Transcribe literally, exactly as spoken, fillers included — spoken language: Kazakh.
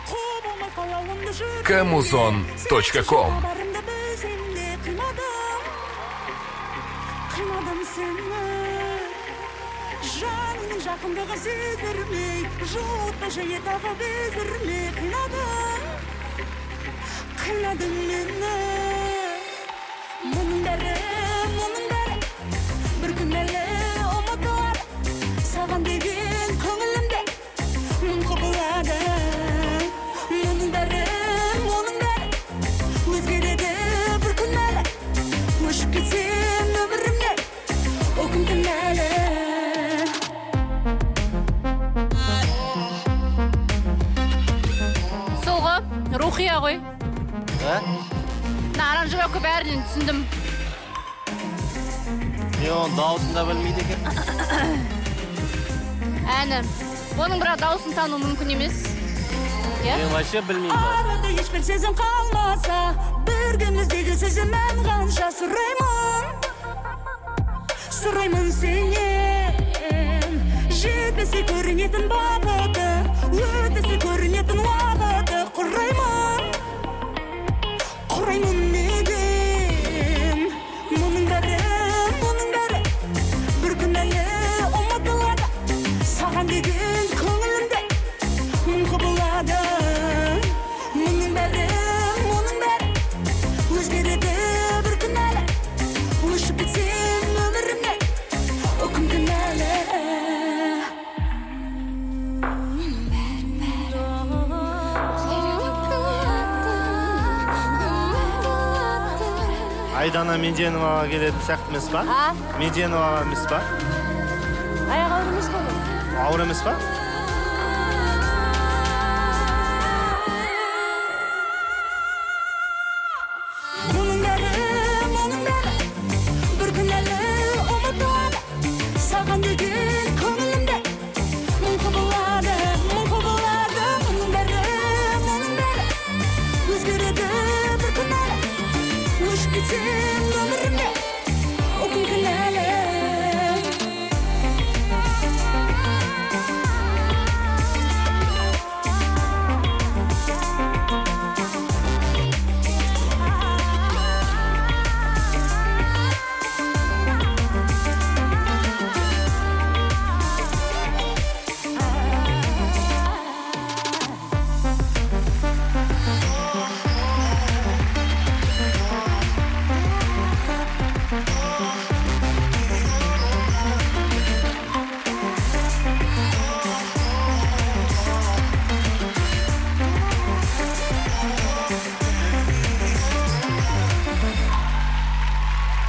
камузон точка ком. Жанының жақындығы сездірмей, жуытпай жайдағы бездірмей қинадың, қинадың мені. Мұның бәрі, мұның бәрі бір күн әлі ұмытылады, саған деген көңілімде мұң құбылады. Мұның бәрі, мұның бәрі өзгереді бір күн әлі, өшіп кетсем өмірімде о күн түн әлі. Рухия ғой. Аранжировка бәрінен түсіндім. Не оның дауысын да білмейді екен? Әні. Оның бірақ дауысын тану мүмкін емес. Мен вообще білмеймін. Арада ешбір сезім қалмаса, біргіміздегі сезіммен қанша сұраймын, сұраймын сенен. Жетпесе көрінетін бақыты, өтесе көрінетін уақыты құраймын, құраймын неден. Мұның бәрі, мұның бәрі бір күн әлі ұмытылады, саған деген көңілімде мұң құбылады. Мұның бәрі, мұның бәрі өзгереді бір күн әлі, өшіп кетсем өмірімде о күн түн әлі. Айдана Меденоваға келетін сияқты емес па? Меденоваға емес па? Аяғы ауыр емес па? Ауыр емес па?